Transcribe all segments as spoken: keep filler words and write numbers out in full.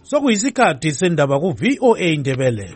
Sokuyisikhathi sendaba ku V O A Ndebele.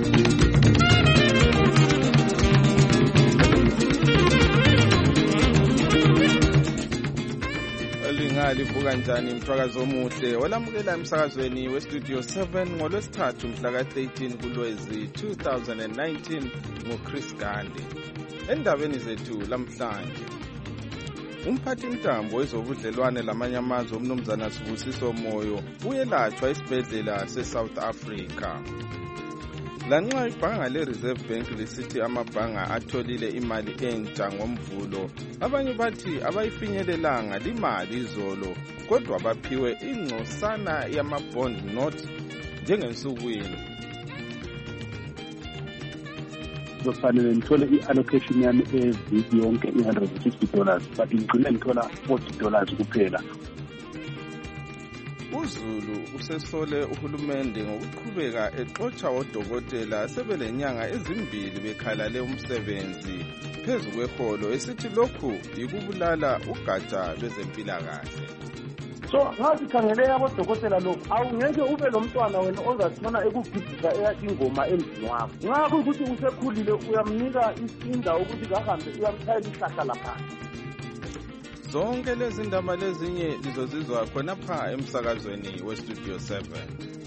Livuka njani mthwakazo omuhle olamukela emsakazweni westudio seven ngolwesithathu mhla ka thirteen kuLwezi two thousand nineteen ngoChris Gandhi. Endabeni zethu lamhlanje, umphathi intambo wezobudlelwane lamanye amazwe umnumzana Sibusiso Moyo uyelatshwa esibhedlela seSouth Africa. Lanxa ibhanga le-Reserve Bank lisithi amabhanga atholile imali entsha ngomvulo, abanye bathi abayifinyelelanga limali izolo kodwa baphiwe ingcosana yama-bond notes njengensukwini. Kufanele ngithole i-allocation yami eviki yonke i-one hundred fifty dollars but ngigcine ngithola forty dollars kuphela. uZulu usesole uhulumende ngokuqhubeka exotsha odokotela sebelenyanga ezimbili bekhalale umsebenzi phezu kweholo esithi lokhu yikubulala ugatsha lwezempilakahle. So ngathi khangele abodokotela lokhu awungeke ube lo mntwana wena ozasibona ekugidisa eyathi ingoma emzini wakho. Ngakho ukuthi usekhulile uyamnika isinda ukuthi kahambe uyamthayela ihlahla lapha. Zonke lezi ndaba lezinye lizozizwa khonapha emsakazweni westudio seven.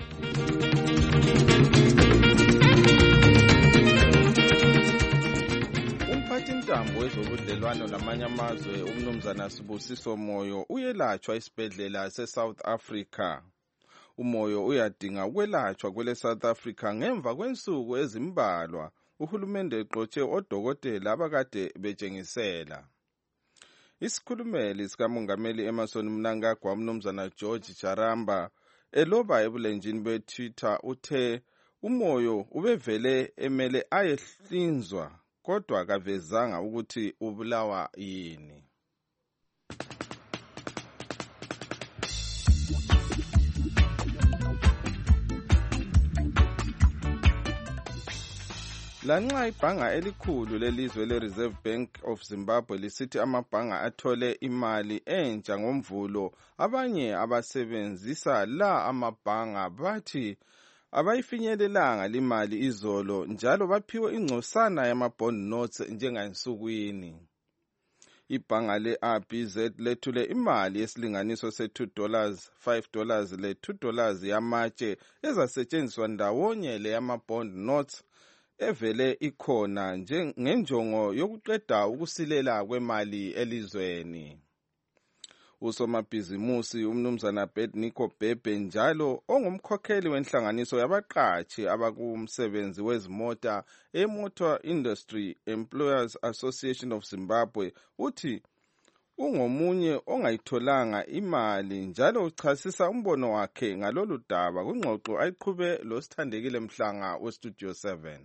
Umphathi intambo wezobudlelwano lamanye amazwe umnumzana Sibusiso Moyo uyelatshwa esibhedlela seSouth Africa. Umoyo uyadinga ukwelatshwa kwele South Africa ngemva kwensuku ezimbalwa uhulumende eqotshe odokotela abakade betshengisela. Isikhulumeli sikamongameli Emmerson Mnangagwa umnumzana George Charamba eloba ebulenjini beTwitter uthe umoyo ubevele emele ayehlinzwa kodwa akavezanga ukuthi ubulawa yini. Lanxa ibhanga elikhulu lelizwe le-Reserve Bank of Zimbabwe lisithi amabhanga athole imali entsha ngomvulo, abanye abasebenzisa la amabhanga bathi abayifinyelelanga limali izolo njalo baphiwe ingcosana yama-bond notes njengensukwini. Ibhanga le-R B Z lethule imali yesilinganiso se-two dollars, five dollars le-two dollars yamatshe ezasetshenziswa ndawonye le yama-bond notes evele ikhona ngenjongo yokuqeda ukusilela kwemali elizweni. Usomabhizimusi umnumzana Bednico Bebe njalo ongumkhokheli wenhlanganiso yabaqatshi abakumsebenzi wezimota eMotor Industry Employers Association of Zimbabwe uthi ungomunye ongayitholanga imali njalo uchasisa umbono wakhe ngalolu daba kungxoxo ayiqhube lo Sithandekile Mhlanga westudio seven.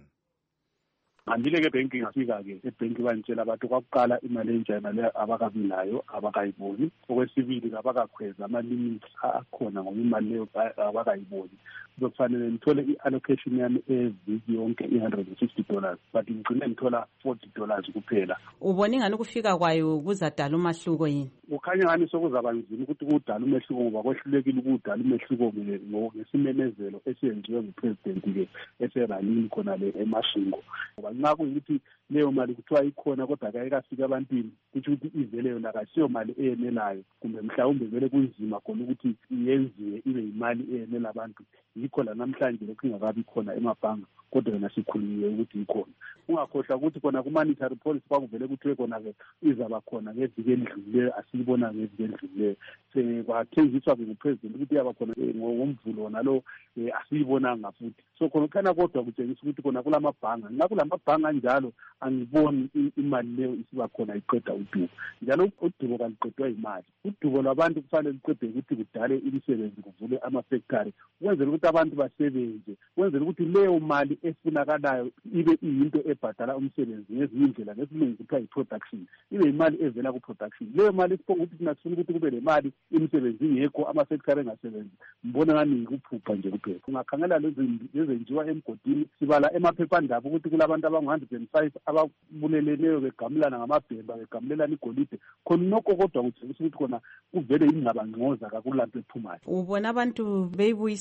Ngandile ke banking ngafika ke ebank bantshela abantu kwakuqala imali enjena le abakabilayo abakayiboni, okwesibili abakakhweza ama limits akhona ngoba imali leyo abakayiboni. Kufanele ngithole i-allocation yami eviki yonke i-one hundred fifty dollars but ngigcine ngithola forty dollars kuphela. Ubona ingani ukufika kwayo kuzadala umahluko yini? Ukhanya ngani sokuzaba nzima ukuthi kudala umehluko ngoba kwehlulekile ukudala umehluko ngesimemezelo esiyenziwe ngupresident ke eseralini khona le eMashingo. Ngoba nxa kuyikuthi leyo mali kuthiwa ikhona kodwa akayikafika abantwini kuthi ukuthi ivele yona akasiyo mali eyenelayo kumbe mhlawumbe vele kunzima khona ukuthi iyenziwe ibe imali eyenela abantu. Yikho la namhlanje lokhu ingakabi khona emabhanga kodwa yona sikhulumiwe ukuthi ikhona. Ungakhohlwa ukuthi khona ku-monetary policy kwakuvele kuthiwe khona ke izaba khona ngeviki endlule asiyibona ngeviki endlule. Sekwathengiswa ke ngupresident ukuthi yaba khona ngomvulo wona lo asiyibonanga futhi. So khona khana kodwa kutshengisa ukuthi khona kulamabhanga. Nxa kulamabhanga njalo angiboni imali leyo isiba khona iqeda udubo. Njalo udubo kaliqedwa imali. Udubo lwabantu kufanele liqede ukuthi kudale imisebenzi kuvule ama-factory ukwenzela ukuthi abantu basebenze, ukwenzela ukuthi leyo mali efunakalayo ibe iyinto ebhadala umsebenzi ngezinye indlela ngesilungu kuthiwa yi-production, ibe imali evela ku-production. Leyo mali isiphonga ukuthi thina sifuna ukuthi kube le mali imisebenzi ingekho ama-factory engasebenzi, mbona ngani yikuphupha nje kuphela. Ungakhangela lezenziwa emgodini sibala emaphephandaba ukuthi kulabantu abangu-one hundred and five ababuleleneyo begamulana ngamabhemba begamulelana igolide khona nokho kodwa kutshengisa ukuthi khona kuvele ingabangcoza kakulanto ephumayo. Ubona abantu beyibuyisa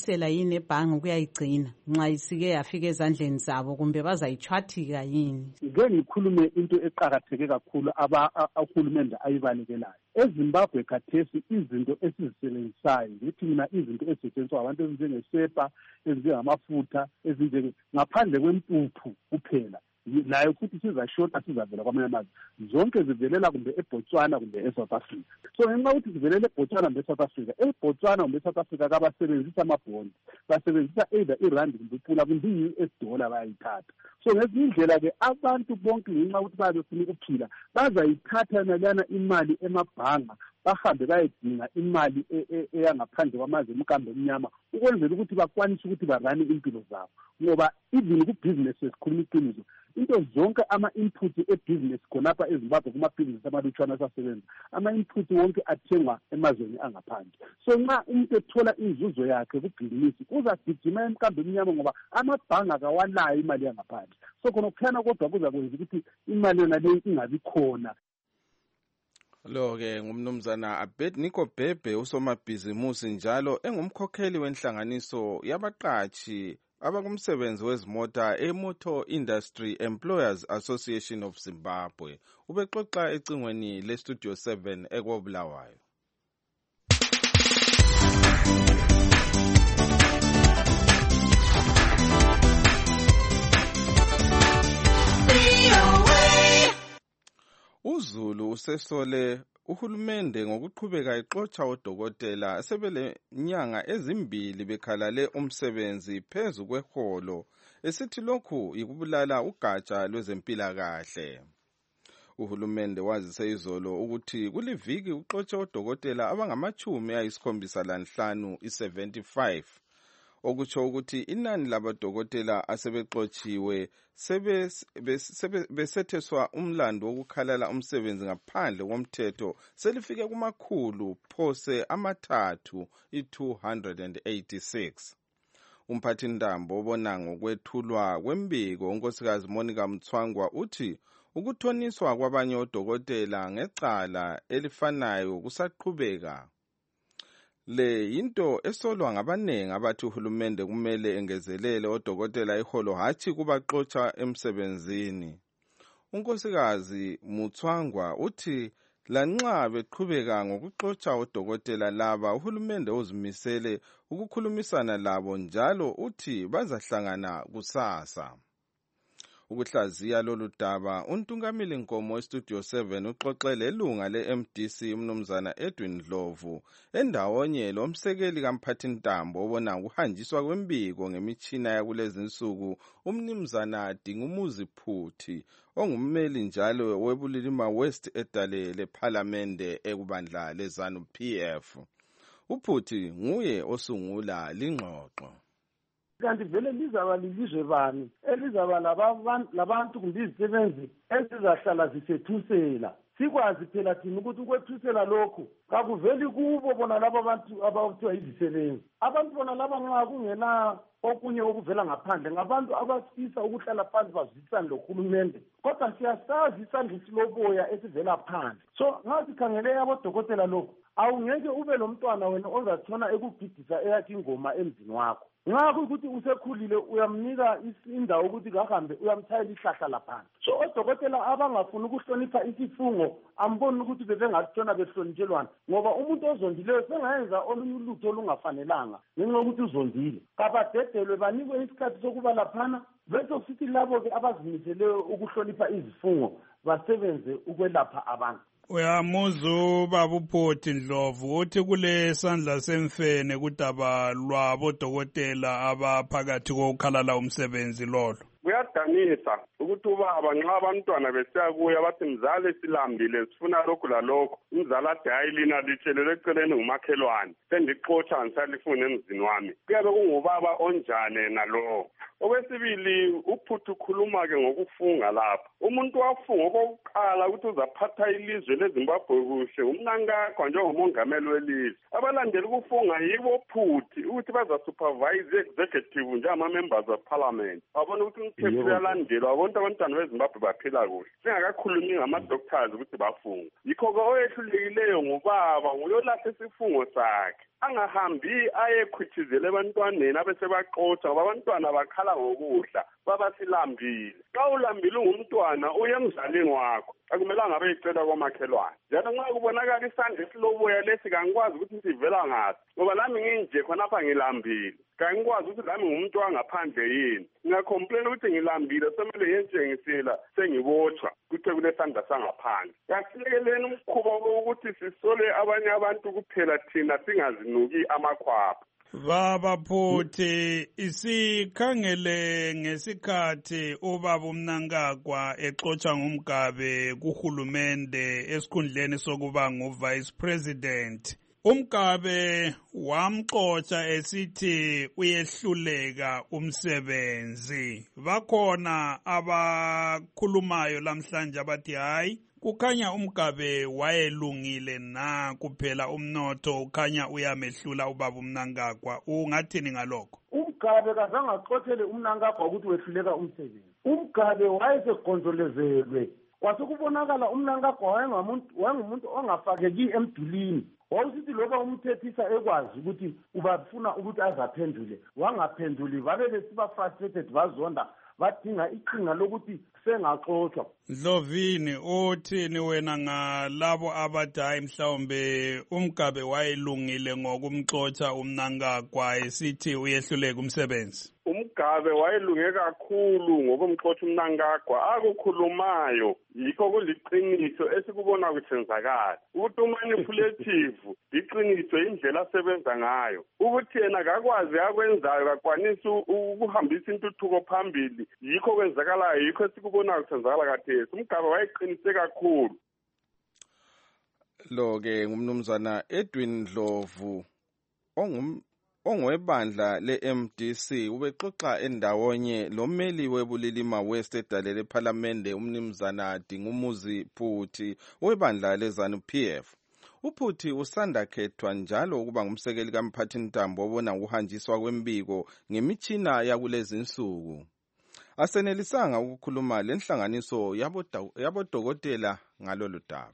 bayibuyisela yini ebhange ukuyayigcina nxa isike yafika ezandleni zabo kumbe bazayitshwathika yini? Ngeke ngikhulume into eqakatheke kakhulu uhulumende ayibalekelayo. EZimbabwe khathesi izinto esizisebenzisayo ngithi mina izinto ezisetshenziswa abantu ezinjengesepa, ezinjengamafutha, ezinjenge ngaphandle kwempuphu kuphela, nayo futhi sizashota sizavela kwamanye amazwe, zonke zivelela kumbe eBotswana kumbe eSouth Africa. So ngenxa ukuthi zivelela eBotswana kumbe eSouth Africa, eBotswana kumbe eSouth Africa kabasebenzisa amabhondi, basebenzisa either irandi kumbe ipula kumbe i-U S dollar bayayithatha. So ngezinye indlela-ke abantu bonke ngenxa ukuthi babe befuna ukuphila bazayithatha nalana imali emabhanga bahambe bayedinga imali eyangaphandle kwamazwe emkambo emnyama ukwenzela ukuthi bakwanise ukuthi barane impilo zabo, ngoba even ku-business esikhuluma iqiniso into zonke ama-input e-business khonapha eZimbabwe kuma-business amalutshwana asasebenza, ama-input wonke athengwa emazweni angaphandle. So nxa umuntu ethola inzuzo yakhe kubhizinisi uzagijima emkambo emnyama ngoba amabhanga akawanayo imali yangaphandle. So khona kuphana kodwa kuza kwenza ukuthi imali yona leyo ingabi khona. Lo-ke ngumnumzana Abednego Bhebhe, usomabhizimusi njalo engumkhokheli wenhlanganiso yabaqatshi abakumsebenzi wezimota eMotor Industry Employers Association of Zimbabwe. Ubexoxa ecingweni leStudio seven eKobulawayo. uZulu usesole uhulumende ngokuqhubeka exotsha odokotela asebelenyanga ezimbili bekhalale umsebenzi phezu kweholo, esithi lokhu yikubulala ugatsha lwezempilakahle. Uhulumende wazise izolo ukuthi kuliviki uxotshe odokotela abangamachumi ayisikhombisa lanhlanu i-seventy-five, okutsho ukuthi inani labadokotela asebexotshiwe sebesetheswa umlando wokukhalala umsebenzi ngaphandle komthetho selifike kumakhulu phose amathathu i-two hundred eighty-six. Umphathintambo obona ngokwethulwa kwembiko unkosikazi Monica Mtswangwa uthi ukuthoniswa kwabanye odokotela ngecala elifanayo kusaqhubeka. Le yinto esolwa ngabanengi abathi uhulumende kumele engezelele odokotela iholo hatshi kubaxotsha emsebenzini. Unkosikazi Mtswangwa uthi lanxa beqhubeka ngokuxotsha odokotela laba uhulumende uzimisele ukukhulumisana labo njalo uthi bazahlangana kusasa. Ukuhlaziya lolu daba untungameli Nkomo weStudio seven uxoxele ilunga le-M D C umnumzana Edwin Dlovu endawonye lomsekeli kamphathintambo obona ukuhanjiswa kwembiko ngemitshina yakulezi nsuku umnumzana Dingumuzi Phuthi ongummeli njalo webulilima West edale lePhalamende ekubandla leZanu P F. Uphuthi nguye osungula lingxoxo. Kanti vele lizaba lilizwe bani elizaba labantu kumbe izisebenzi ezizahlala zisethusela, sikwazi phela thina ukuthi ukwethusela lokhu kakuveli kubo bona laba abantu abakuthiwa izisebenzi. Abantu bona laba nxa kungena okunye okuvela ngaphandle ngabantu abasifisa ukuhlala phansi bazwisisane lohulumende, kodwa siyasazi isandla siloboya esivela phandle. So nxa sikhangele abodokotela lokhu awungeke ube lo mntwana wena ozatshona ekugidisa eyakhe ingoma emzini wakho. Nxa kuyikuthi usekhulile uyamnika indawo ukuthi kahambe uyamthayela ihlahla laphansi. So odokotela abangafuni ukuhlonipha isifungo amboni ukuthi bebengatshona behlonitshelwana, ngoba umuntu ozondileyo sengayenza olunye ulutho olungafanelanga ngenxa yokuthi uzondile. Kabadedelwe banikwe isikhathi sokuba laphana bese sithi labo-ke abazimiseleyo ukuhlonipha izifungo basebenze ukwelapha abantu. Uyamuzu babuphothi Ndlovu uthi kule sandla semfene kudaba lwabodokotela abaphakathi kokukhalala umsebenzi lolo. Kuyadanisa ukuthi ubaba nxa abantwana besiya kuya bathi mzali silambile sifuna lokhu lalokho, umzali athi hayi lina litshelele eceleni ngumakhelwane sendixotsha ngisalifuna emzini wami. Kuyabe kungubaba onjane nalowo. Okwesibili uPhuthi ukhuluma-ke ngokufunga lapha. Umuntu wafunga okokuqala ukuthi uzaphatha ilizwe leZimbabwe kuhle umnankakho njengomongameli welizwe. Abalandeli ukufunga yibo Phuthi ukuthi bazasupervise executive njengama-members of parliament. Babona ukuthi umthetho uyalandelwa, abantu abantwana beZimbabwe baphila kuhle. Singakakhulumi ngama-doctors ukuthi bafunga. Yikho-ke oyehlulekileyo ngubaba nguyolahla isifungo sakhe. angahambi ayekhwithizela ebantwaneni abesebaxotsha ngoba abantwana bakhala ngokudla babasilambile. Xa ulambile ungumntwana uye emzalini wakho akumelanga abe icela komakhelwane. Njalo nxa kubonakala isandla esiloboya lesi kangikwazi ukuthi sivela ngaphi ngoba lami nginje khonapha ngilambile. Kangikwazi ukuthi lami ngumuntu wangaphandle yini. Ngiyacomplain ukuthi ngilambile semele ngentshengisela sengibotshwa kuthe kulesandla sangaphandle. Yasilekeleni umkhuba wokuthi sisole abanye abantu kuphela thina singazinuki amakhwapha. Baba Phuthi, isikhangele ngesikhathi ubaba uMnangagwa exotsha ngumgabe kuhulumende esikhundleni sokuba nguvice president. Umgabe wamxotsha esithi uyehluleka umsebenzi. Bakhona abakhulumayo lamhlanje abathi hayi kukhanya umgabe wayelungile na kuphela umnotho ukhanya uyamehlula ubaba uMnangagwa. Ungathini ngalokho? Umgabe kazange axothele uMnangagwa ukuthi wehluleka umsebenzi. Umgabe wayesegonzolezelwe. Kwasekubonakala uMnangagwa wayengumuntu wayengumuntu ongafakeki emdulini. Wawusithi loba umthethisa ekwazi ukuthi ubafuna ukuthi azaphendule wangaphenduli babe besiba frustrated bazonda badinga iqhinga lokuthi sengaxoxwa. Dlovini uthini wena ngalabo abathi hayi mhlawumbe umgabe wayelungile ngokumxotsha uMnangagwa esithi uyehluleka umsebenzi? Umgabe wayelunge kakhulu ngokumxotsha uMnangagwa akukhulumayo yikho kuliqiniso esikubona kuthenzakala ukuthi umanipulative iqiniso indlela asebenza ngayo ukuthi yena akakwazi akwenzayo kakwanisa ukuhambisa intuthuko phambili yikho kwenzakalayo yikho esikubona kuthenzakala kathesi. Umgabe wayeqinise kakhulu. Lo ke ngumnumzana Edwin Ndlovu ongum ongwebandla le-M D C ubexoxa endawonye lomeli webulilima West edalele ephalamende umnumzana Dingumuzi Phuthi webandla leZANU P F. uPhuthi usanda khethwa njalo ukuba ngumsekeli kaMphathintambo obona ukuhanjiswa kwembiko ngemitshina yakulezi insuku. Asenelisanga ukukhuluma lenhlanganiso yabodokotela ngalolu daba.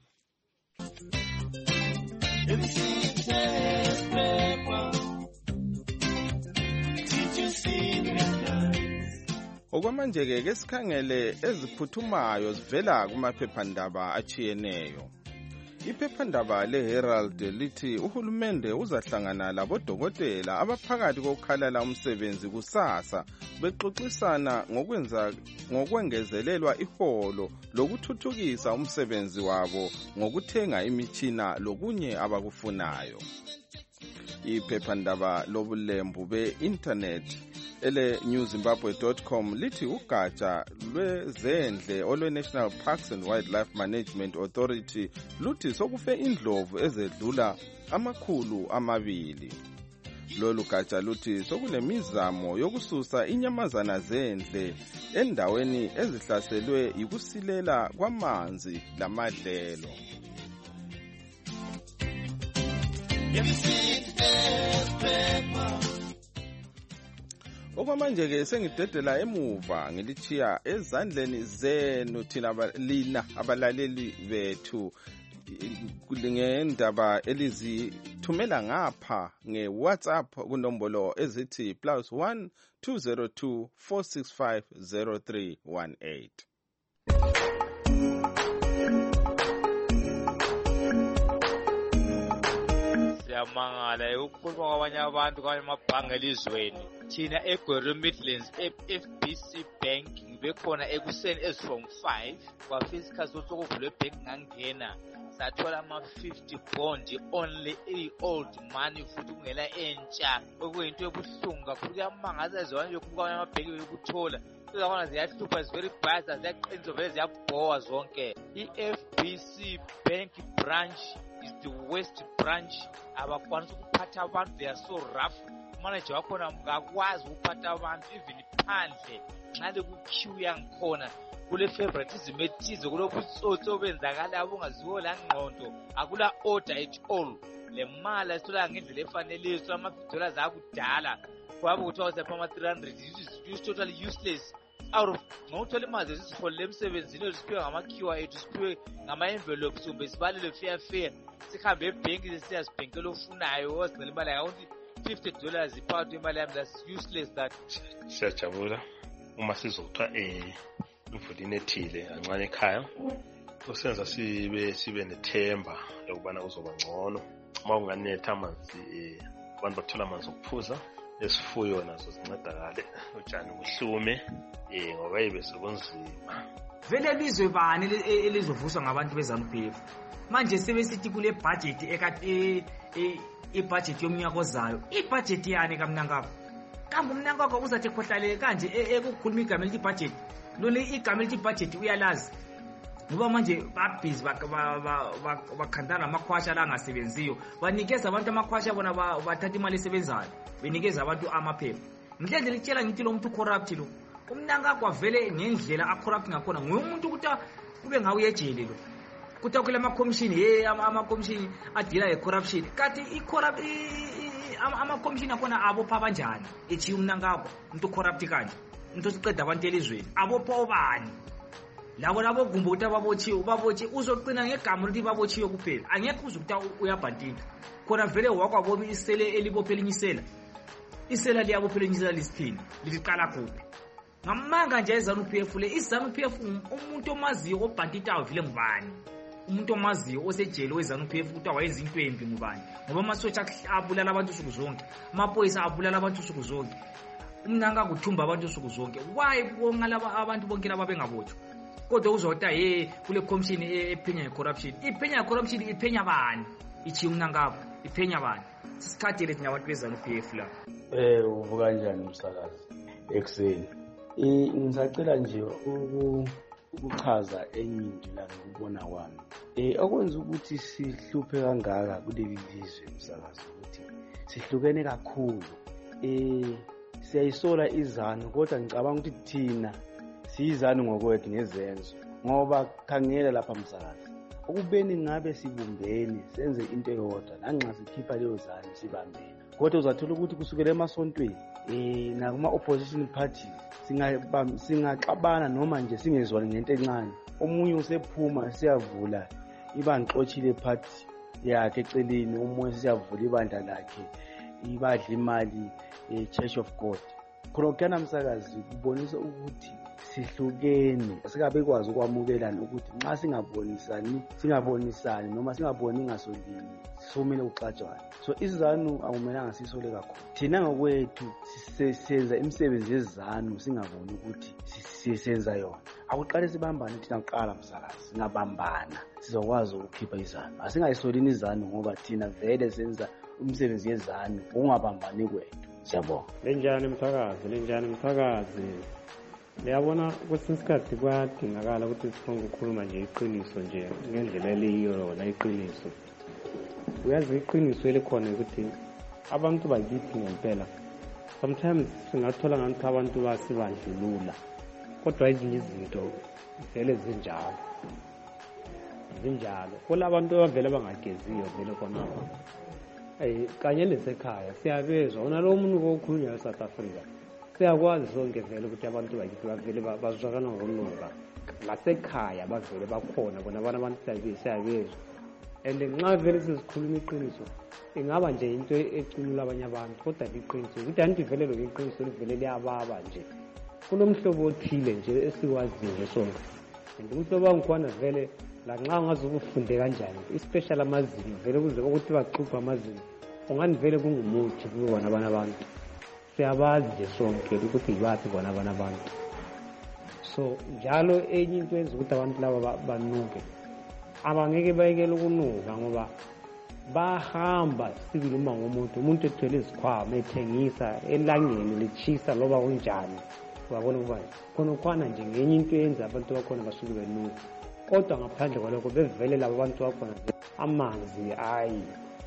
Okwamanje ke sikhangele eziphuthumayo zivela kumaphephandaba achiyeneyo. Iphephandaba leHerald lithi uhulumende uzahlangana labodokotela abaphakathi kokukhalala umsebenzi kusasa bexoxisana ngokwenza ngokwengezelelwa iholo lokuthuthukisa umsebenzi wabo ngokuthenga imitshina lokunye abakufunayo. Iphephandaba lobulembu be-internet ele new zimbabwe dot com lithi ugatsha lwezendle olwe National Parks and Wildlife Management Authority luthi sokufe indlovu ezedlula amakhulu amabili. Lolu gatsha luthi sokunemizamo yokususa inyamazana zendle endaweni ezihlaselwe yikusilela kwamanzi lamadlelo. Okwamanje ke sengidedela emuva ngilichiya ezandleni zenu thina lina abalaleli bethu ngendaba elizithumela ngapha ngeWhatsApp kunombolo ezithi plus one two zero two four six five zero three one eight. Siyamangala ukukhuluma kwabanye abantu kwanye amabhange elizweni. Thina eGweru Midlands F B C Bank ngibekhona ekuseni as from five kwafika isikhathi sokuvula ibhank ngangena sathola ama fifty bond only i-old money futhi kungela entsha okuyinto ebuhlungu kakhulu kuyamangaza ezona nje kubuka amabhanki bekuthola uzabona ziyahlupha is very bad ziyaqinisa vele ziyabhowa zonke. I-F B C Bank branch is the West branch. Abakwanisa ukuphatha abantu, they are so rough. Manager wakhona ngakwazi ukuphatha abantu even phandle nxa leku-queue yangikhona kule favoritism ethize kulobutsotsi obenzakala abungaziwo la ngqondo akula order at all. Le mali esithola ngendlela efaneleyo sithola ama-fifty dollars akudala kwabe kuthiwa usapha ama-three hundred is totally useless. Out of ngokuthola imali zisiholele emsebenzini eziphiwe ngama-Q A ethu siphiwe ngama-envelopes kumbe sibalele fair fair sikhambe ebhenki siyazibhenkela ofunayo ozigcela imali yakho fifty dollars iphakathi imali yami, that's useless that. Siyajabula uma sizotha eh imvulini ethile ancane ekhaya usenza sibe sibe nethemba lokubana uzoba ngcono uma unganetha amanzi eh abantu bathola amanzi okuphuza, esifuyo nazo zincedakale, utshani buhlume eh ngoba ibe sekunzima. Vele lizwe bani elizovuswa ngabantu beZANU-P F manje sebesithi kule budget ekade i-budget yomnyaka ozayo, i-budget yani kaMnangagwa kambe uMnangagwa uzathi khohlalele kanje ekukhuluma igama elithi budget, lona igama elithi budget uyalazi ngoba manje babhizi bakhandana amakhwasha la angasebenziyo, banikeza abantu amakhwasha bona bathatha imali esebenzayo, benikeza abantu amaphepha. Ngidle litshela ngithi lo muntu corrupt lo uMnangagwa vele ngendlela acorrupt ngakhona nguye umuntu ukuthi ube ngawe yejele lo kuthi kule ama commission hey ama commission adila ye corruption kathi i corrupt ama commission akona abopha kanjani ethi uMnangagwa umuntu corrupt kanje umuntu siqeda abantu elizweni abopha obani labo labo gumbo ukuthi babotshiwe babotshe uzoqina ngegama lithi babotshiwe kuphela angekho uzukuthi uyabhantika khona vele wakwabobi isele elibophelisela isela liyabophelisela lisithini liqala kuphi ngamanga nje iZANU-P F le iZANU-P F umuntu omaziyo obhantita avile ngubani, umuntu omaziyo osejele weZANU-P F ukuthi wayenza into embi ngubani ngoba amasotsha abulala abantu usuku zonke, amaphoyisa abulala abantu usuku zonke, uMnangagwa uthumba abantu usuku zonke. Why bonke laba abantu bonke laba bengabotshwa kodwa uzota hey kule commission ephenya corruption, iphenya corruption iphenya bani ithi uMnangagwa iphenya bani sisikhathi lethi nabantu beZANU-P F la eh uvuka kanjani umsakazi ekseni. Eh ngisacela nje ukuchaza enye indlela ngokubona kwami. Eh okwenza ukuthi sihluphe kangaka kuleli lizwe umsakazi ukuthi sihlukene kakhulu. Eh siyayisola iZANU kodwa ngicabanga ukuthi thina siyiZANU ngokwethu ngezenzo ngoba khangela lapha msakazi. Ukubeni ngabe sibumbene senze into eyodwa nanxa sikhipha leyo ZANU sibambene. Kodwa uzathola ukuthi kusukela emasontweni eh nakuma opposition parties singaxabana noma nje singezwani ngento encane, omunye usephuma siyavula ibangixothile party yakhe eceleni, omunye siyavula ibandla lakhe ibadla imali eChurch of God. Khona msakazi kubonisa ukuthi sihlukene, sikabekwazi ukwamukelana ukuthi nxa singabonisani singabonisani noma singaboni ngasolini somele uxatshwana. So iZANU akumelanga sisole kakhulu. Thina ngokwethu sisenza imisebenzi yeZANU singaboni ukuthi sisenza yona. Akuqale sibambane thina uqala msakazi, singabambana sizokwazi ukukhipha iZANU. Asingayisolini iZANU ngoba thina vele senza umsebenzi yeZANU ungabambani kwethu. Siyabonga. Lenjani msakazi, lenjani msakazi. Liyabona kwesinye isikhathi kuyadingakala ukuthi sifunge ukukhuluma nje iqiniso nje ngendlela eliyiyo la iqiniso. Uyazi iqiniso elikhona ukuthi abantu bakithi ngempela sometimes singathola ngathi abantu basibandlulula kodwa ezinye izinto vele zinjalo zinjalo kulabantu abavele bangageziyo vele khonapha eh kanye nesekhaya siyabezwa unalo muntu okhulunywa eSouth Africa siyakwazi sonke vele ukuthi abantu bakithi bavele bazwakana ngokunuka ngasekhaya bavele bakhona bona abantu abantu siyabezwa and nxa vele sizikhuluma iqiniso ingaba nje into ecunula abanye abantu kodwa iqiniso ukuthi anti vele lo iqiniso livele liyababa nje kunomhlobo othile nje esiwazi nje sonke and umhlobo wangikhona vele la nxa ungazokufunde kanjani especially amazinyo vele kuze ukuthi baxubha amazinyo ungani vele kungumuthi kubona abanye abantu siyabazi nje sonke ukuthi yibathi bona abanye abantu. So njalo enye into enza ukuthi abantu laba banuke abangeke bayekele ukunuka ngoba bahamba sibili uma ngomuntu umuntu ethwele izikhwama ethengisa elangeni lichisa loba kunjani wabona ukuba khona khona nje ngenye into yenza abantu bakhona basuke benuka kodwa ngaphandle kwalokho bevele labo abantu bakhona amanzi ayi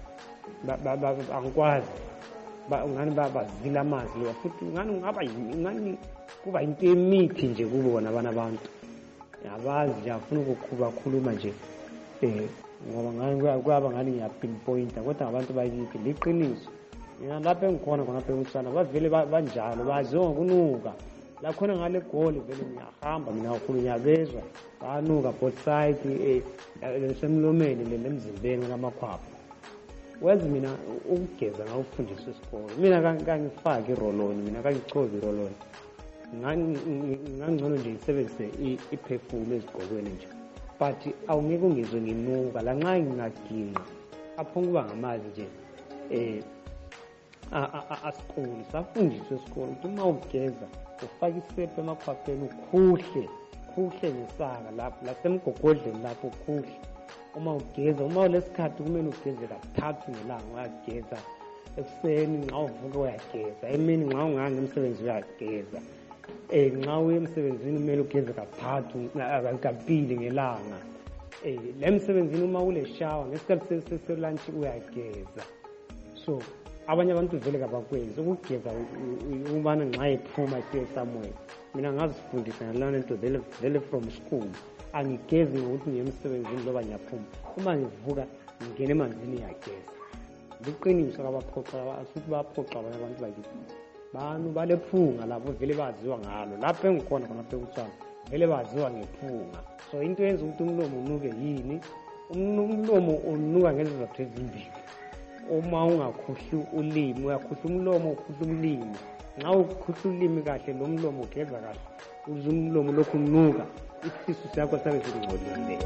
angikwazi ngani babazila amanzi lo futhi ngani ngaba ngani kuba into emithi nje kubona abana abantu yabazi nje afuna ukukhuba khuluma nje eh ngoba ngani kwaba ngani ngiya pinpointa kodwa abantu bayithi liqiniso mina lapha engikhona khona phela ukusana bavele banjalo baziwa kunuka la khona ngale goli vele ngiyahamba mina kakhulunywa bezwa banuka both sides eh lesemlomeni lemzimbeni ngamakhwapha wenza mina ukugeza ngawufundiswa esikole mina kangifaki iroloni mina kangichovi iroloni ngangcono nje ngisebenzise iperfume ezigqokweni nje but awungeke ungizwe nginuka la nxa ngingaginqa aphonga kuba ngamazi nje eh asikole safundiswa esikole ukuthi uma ugeza ufake isepha emakhwapheni ukhuhle khuhle ngesaka lapho lasemgogodleni lapho khuhle uma ugeza uma ulesikhathi kumele ugeze kathathu ngelanga uyageza ekuseni nxa uvuka uyageza emini nxa unganga emsebenzi uyageza eh nxa uye emsebenzini kumele ugeze kathathu kabili ngelanga eh le msebenzini uma ule shower ngesikhathi seselunch uyageza so abanye abantu vele kabakwenzi ukugeza ubana nxa ephuma isiye somewhere mina ngazifundisa ngalona into vele vele from school angigezi ngokuthi ngiyemsebenzini loba ngiyaphuma uma ngivuka ngingena emanzini ngiyageza liqiniso kabaphoqa asuthi baphoqa abanye abantu bakithi banu balephunga lapho vele baziwa ngalo lapho engikhona khona lapho eKutswana vele baziwa ngephunga so into yenza ukuthi umlomo unuke yini umlomo unuka ngezizathu ezimbili uma ungakhuhli ulimi uyakhuhla umlomo ukhuhla ulimi nxa ukhuhla ulimi kahle lo mlomo ugeza kahle uze umlomo lokhu unuka isisu sakho sabe singcolile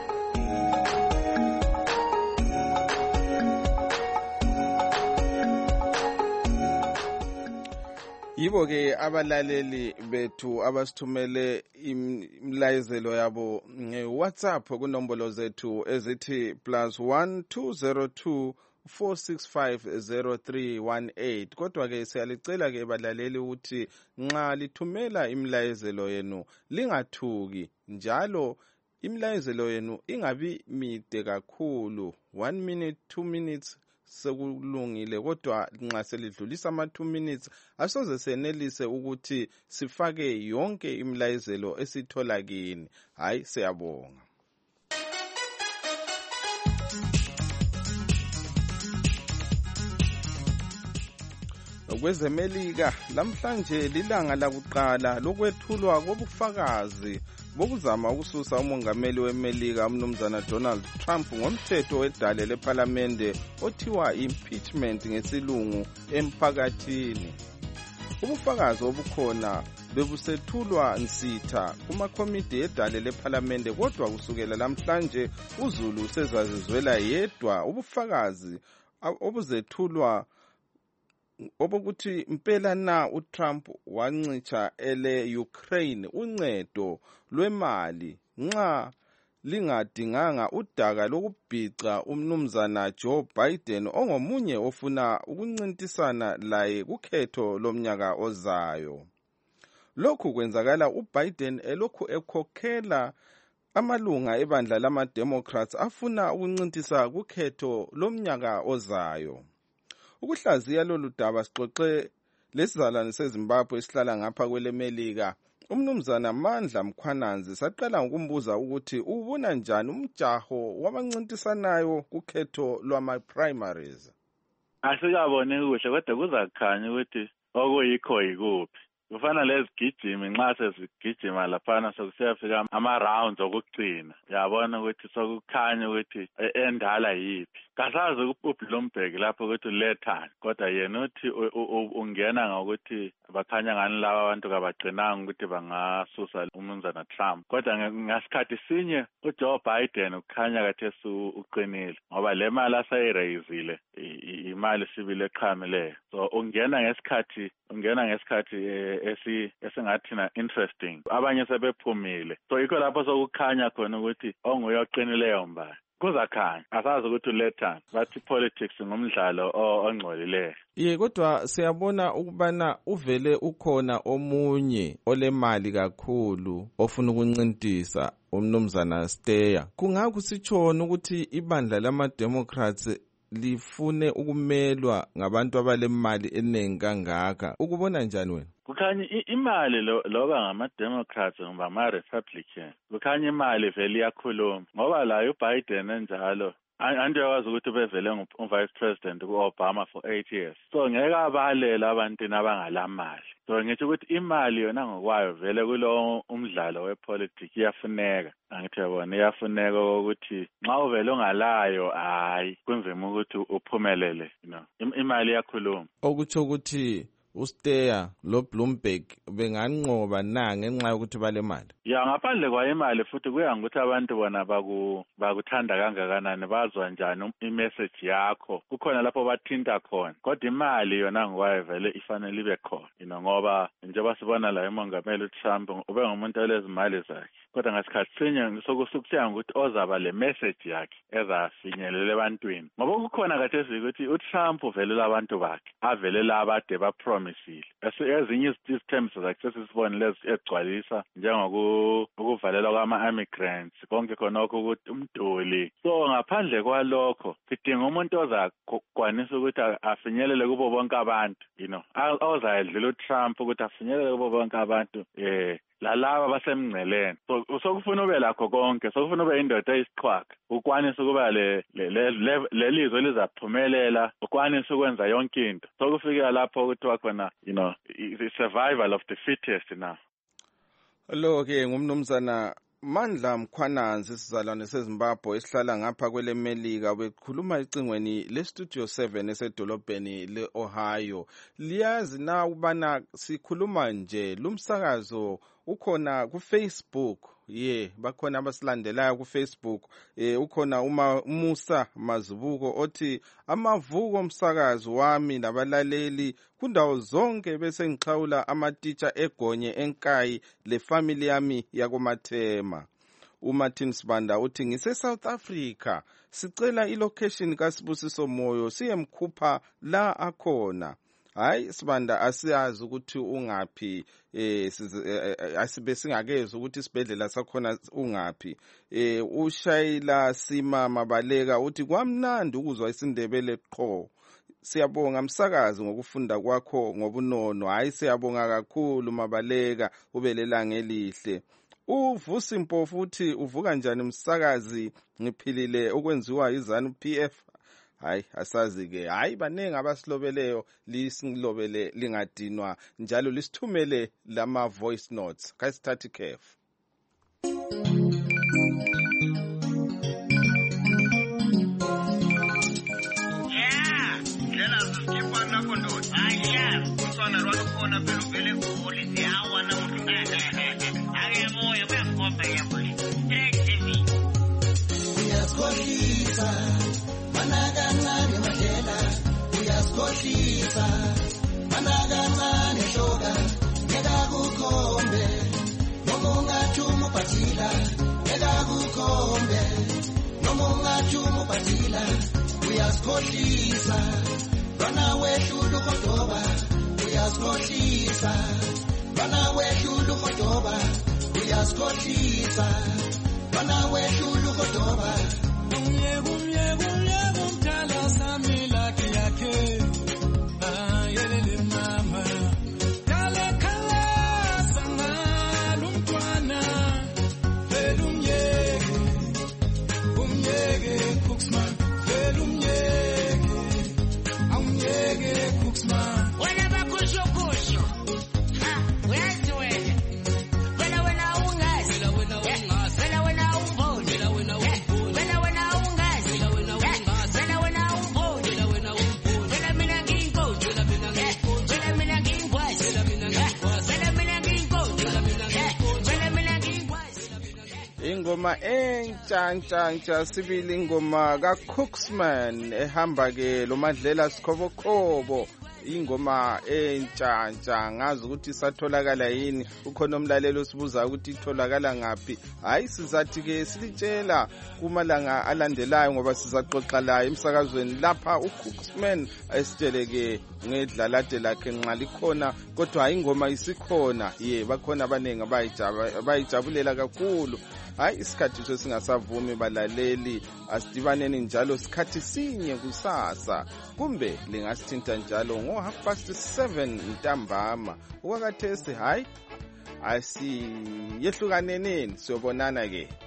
Yibo ke abalaleli bethu abasithumele imlayezelo yabo nge-WhatsApp kunombolo zethu ezithi plus one two zero two four six five zero three one eight. Kodwa ke siyalicela ke balaleli ukuthi nxa lithumela imlayezelo yenu lingathuki njalo imlayezelo yenu ingabi mide kakhulu, one minute two minutes sekulungile, kodwa nxa selidlulisa ama two minutes asoze senelise ukuthi sifake yonke imlayezelo esithola kini. Hayi, siyabonga. Kwezemelika lamhlanje lilanga lakuqala lokwethulwa kobufakazi bokuzama ukususa umongameli weMelika umnumzana Donald Trump ngomthetho wedale lephalamende othiwa impeachment ngesilungu emphakathini. Ubufakazi obukhona bebusethulwa nsitha kumakomiti edale lephalamende, kodwa kusukela lamhlanje uZulu sezazizwela yedwa ubufakazi obuzethulwa obokuthi impela na uTrump wancitsha ele Ukraine uncedo lwemali nxa lingadinganga udaka lokubhica umnumzana Joe Biden ongomunye ofuna ukuncintisana laye kukhetho lomnyaka ozayo. Lokhu kwenzakala uBiden elokhu ekhokhela amalunga ebandla lama-Democrats afuna ukuncintisa kukhetho lomnyaka ozayo. Ukuhlaziya lolu daba sixoxe lesizalwane seZimbabwe esihlala ngapha kwelemelika umnumzana Mandla Mkhwananzi, saqala ngokumbuza ukuthi ubona njani umjaho wabancintisanayo kukhetho lwama-primaries. Asikabone kuhle kodwa kuzakhanya ukuthi okuyikho yikuphi. Kufana lezigijimi nxa sezigijima laphana sokusiyafika ama-rounds okugcina, yabona ukuthi sokukhanya ukuthi endala yiphi. Kasazi uBloomberg lapho ukuthi ulethani, kodwa yena uthi ungena ngokuthi bakhanya ngani laba abantu kabagcinanga ukuthi bangasusa umnumzana Trump. Kodwa ngasikhathi sinye uJoe Biden ukhanya kathesi uqinile ngoba le mali asayirayizile imali sibile eqhamileyo. So ungena ngesikhathi ungena ngesikhathi esi esingathina interesting. Abanye sebephumile. So yikho lapho sokukhanya khona ukuthi onguye oqinileyo mbali. Kuzakhanya asazi ukuthi ulethani, bathi politics ngumdlalo ongcolileyo. Ye, kodwa siyabona ukubana uvele ukhona omunye olemali kakhulu ofuna ukuncintisa umnumzana Steyer. Kungakusitshona ukuthi ibandla lama-Democrats lifune ukumelwa ngabantu abalemali eningi kangaka. Ukubona njani wena? Kukhanya imali loba ngama-Democrats ngoba ama-Republican, kukhanya imali vele iyakhuluma ngoba la uBiden enjalo andiyakwazi ukuthi bevele ngu-vice president ku-Obama for eight years. So ngeke abalela abantwini abangalamali. So ngisho ukuthi imali yona ngokwayo vele kulo umdlalo wepolitiki iyafuneka. Angithi yabona iyafuneka ukuthi nxa uvele ongalayo hayi kunzima ukuthi uphumelele, you know. Imali iyakhuluma. Okutsho ukuthi uSteya lo Bloomberg benganqoba na ngenxa yokuthi bale mali. Ya ngaphandle kwa imali futhi kuya ngokuthi abantu bona baku bakuthanda kangakanani, bazwa njani imessage yakho. Kukhona lapho bathinta khona. Kodwa imali yona ngokwayo vele ifanele ibe khona. You know, ngoba njengoba sibona la umongameli uTrump ube ngumuntu olezimali zakhe. Kodwa ngasikhathi sinye sokusukusiya ukuthi ozaba le message yakhe ezafinyelela ebantwini. Ngoba kukhona kathesi ukuthi uTrump uvelela abantu bakhe. Avelela abade ba promisile. Ezinye izithembiso zakhe sesibone lezi egcwalisa njengoku ukuvalelwa kwama-immigrants konke khonokho ukuthi umduli. So ngaphandle kwalokho sidinga umuntu ozakwanisa ukuthi afinyelele kubo bonke abantu, you know, ozayedlula uTrump ukuthi afinyelele kubo bonke abantu eh lalaba basemngceleni. So usokufuna ube lakho konke, sokufuna ube indoda eyisiqhwaga, ukwanisa ukuba le lelizwe lizaphumelela, ukwanisa ukwenza yonke into. Sokufika lapho ukuthi wakhona, you know, the survival of the fittest now. Lo ke ngumnumzana Mandla Mkhwananzi, sizalwane seZimbabwe esihlala ngapha kwele Melika, bekhuluma icingweni le Studio seven esedolobheni leOhio. Liyazi na ubana sikhuluma nje lumsakazo ukhona ku Facebook. Ye bakhona abasilandelayo ku Facebook. Eh ukhona uma Musa Mazibuko othi amavuko omsakazo wami nabalaleli kundawo zonke bese ngixhawula amateacher egonye enkayi le family yami yakoMathema. uMartin Sibanda uthi ngise South Africa sicela ilocation kaSibusiso Moyo siyemkhupha la akhona. Hayi Sibanda asiyazi ukuthi ungaphi, eh asibe singakezi ukuthi isibhedlela sakhona ungaphi. Eh uShayila Sima Mabaleka uthi kwamnandi ukuzwa isindebele qho. Siyabonga msakazi ngokufunda kwakho ngobunono. Hayi siyabonga kakhulu Mabaleka, ubelelanga elihle. Uvusi Mpofu uthi uvuka njani msakazi, ngiphilile okwenziwa izanu P F. Hayi asazi ke, hayi banenge abasilobeleyo lisilobele lingadinwa njalo lisithumele lama voice notes. Kasithathe khefu. Yeah, lela sikipa na kondo. Ah yeah, kusana rwano kona pelo vele polisi hawa na mtu. Age moyo kwa kombe ya polisi. Take me. Uyaskoshisa. Managana Mandela, uyaskoshisa. Managana shoga, nega gukombe. Nomunga chumu patila, nega gukombe. Nomunga chumu patila, uyaskoshisa. Rana we shulu kotoba, uyaskoshisa. Rana we shulu kotoba, uyaskoshisa. Rana we shulu kotoba. Ingoma entshantshantsha sibili ingoma kaCooksman ehamba ke lo Madlela Sikhobokobo. Ingoma entshantsha ngazi ukuthi satholakala yini, ukhona umlalelo osibuza ukuthi itholakala ngapi. Hayi sizathi ke silitshela kumalanga alandelayo ngoba sizaxoxa la emsakazweni lapha uCooksman asitshele ke ngedlalade lakhe nxa likhona, kodwa hayi ingoma isikhona. Ye bakhona abanengi abayijabulela kakhulu. Hayi isikhathi sesingasavumi balaleli, asidibaneni njalo sikhathi sinye kusasa, kumbe lingasithinta njalo ngo half past seven ntambama. Ukwakathesi hayi asiyehlukaneneni, siyobonana ke.